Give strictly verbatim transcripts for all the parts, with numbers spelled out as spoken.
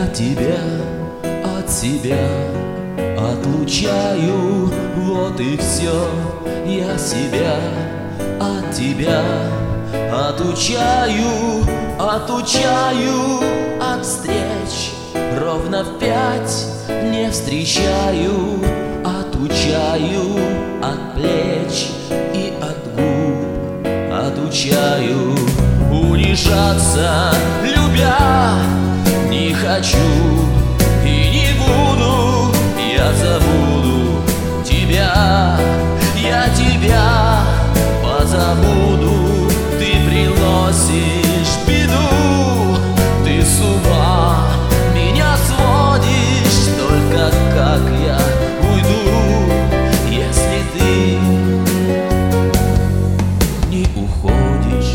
тебя от себя отлучаю, вот и все. Я себя от тебя отучаю, отучаю от встреч. Ровно в пять не встречаю, отучаю от плеч и от губ, отучаю унижаться, любя. Не хочу и не буду, я забуду тебя, я тебя позабуду. Ты приносишь беду, ты с ума меня сводишь. Только как я уйду, если ты не уходишь?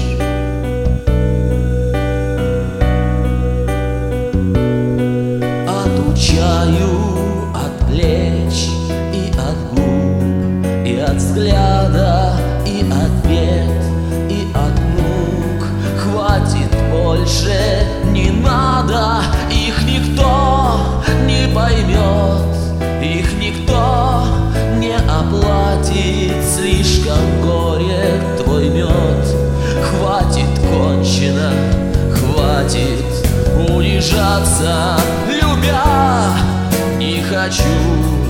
Отучаю от плеч и от губ, и от взгляда, и от бед, и от мук. Хватит больше, не надо. Их никто не поймет, их никто не оплатит. Слишком горек твой мед. Хватит, кончено, хватит унижаться, любя. Не хочу